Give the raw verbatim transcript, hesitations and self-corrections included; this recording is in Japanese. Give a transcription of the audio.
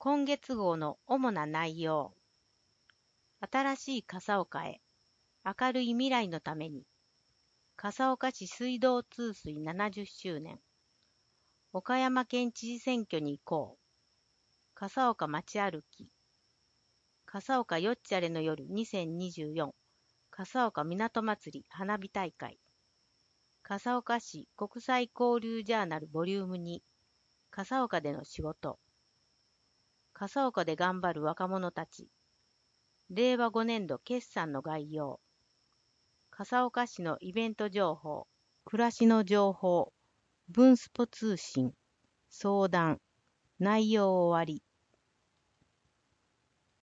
今月号の主な内容。新しい笠岡へ。明るい未来のために。笠岡市水道通水ななじゅっしゅうねん。岡山県知事選挙に行こう。笠岡街歩き。笠岡よっちゃれの夜にせんにじゅうよん。笠岡港祭り花火大会。笠岡市国際交流ジャーナルボリュームに。笠岡での仕事。笠岡で頑張る若者たち。れいわごねんど決算の概要。笠岡市のイベント情報。暮らしの情報。文スポ通信。相談。内容終わり。